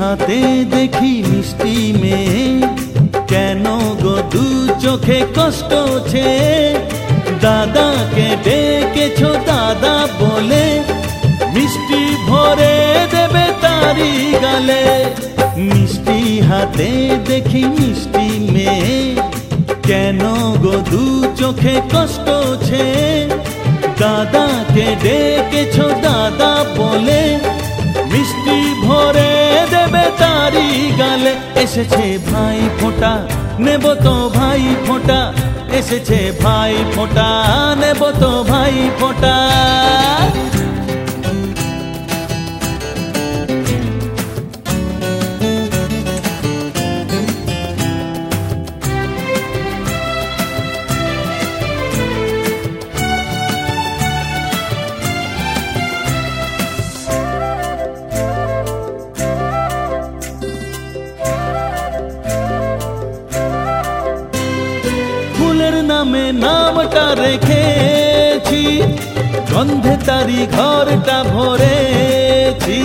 হাতে দেখি মিষ্টি মেয়ে, কেন গো দু চোখে কষ্ট ছে? দাদাকে ডেকেছো দাদা বলে, মিষ্টি ভরে দেবে তারি গালে। মিষ্টি হাতে দেখি মিষ্টি মেয়ে, কেন গো দু চোখে কষ্ট ছে? দাদাকে ডেকেছো দাদা বলে, মিষ্টি ভরে দেবে তারি গালে। এসেছে ভাই ফোঁটা নেব তো ভাই ফোঁটা, এসেছে ভাই ফোঁটা নেব তো ভাই ফোঁটা। ফুলের নামে নামটা রেখেছি, গন্ধে তারি ঘরটা ভরেছি।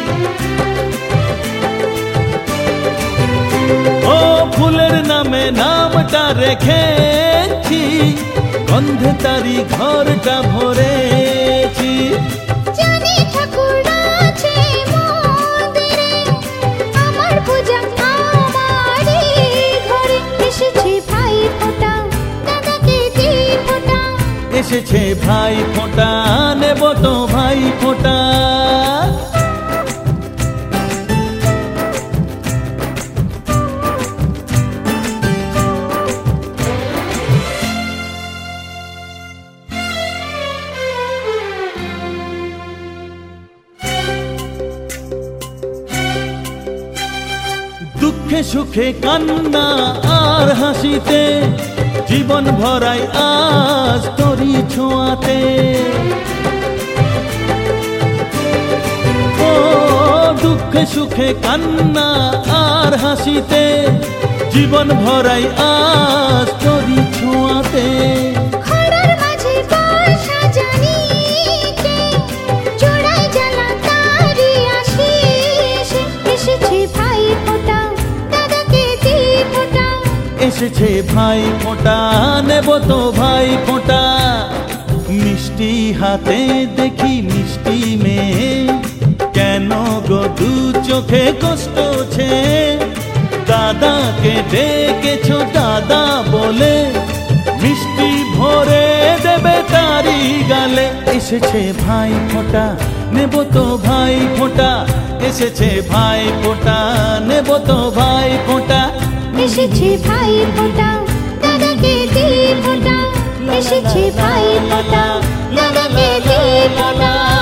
ও ফুলের নামে নামটা রেখেছি, গন্ধে তারি ঘরটা ভরেছি। জানি ঠাকুর আছে মন্দিরে, আমার পূজা আমারই ঘরে। এসেছে ভাই ফোঁটা দাদাকে দি ফোঁটা, এসেছে ভাই ফোঁটা নেব তো ভাই ফোঁটা। দুঃখে সুখে কান্না আর হাসিতে, জীবন ভরাই আজ তোরি ছোঁয়াতে। ও দুঃখে সুখে কান্না আর হাসিতে, জীবন ভরাই আজ তোরি ছোঁয়াতে। খরার মাঝে বর্ষা জানি কে, জোড়ায় জ্বালা তারি আশিস। এসেছে ভাই ফোঁটা দাদাকে দি ফোঁটা, এসেছে ভাই ফোঁটা নেব তো ভাই ফোঁটা। মিষ্টি হাতে দেখি মিষ্টি মেয়ে, কেন গো দু চোখে কষ্ট ছে? দাদাকে ডেকেছো দাদা বলে, মিষ্টি ভরে দেবে তারি গালে। এসেছে ভাই ফোঁটা নেব তো ভাই ফোঁটা, এসেছে ভাই ফোঁটা নেব তো ভাই ফোঁটা। এসেছে ভাই ফোঁটা দাদাকে দি ফোঁটা, এসেছে ভাই ফোঁটা দাদাকে দি ফোঁটা।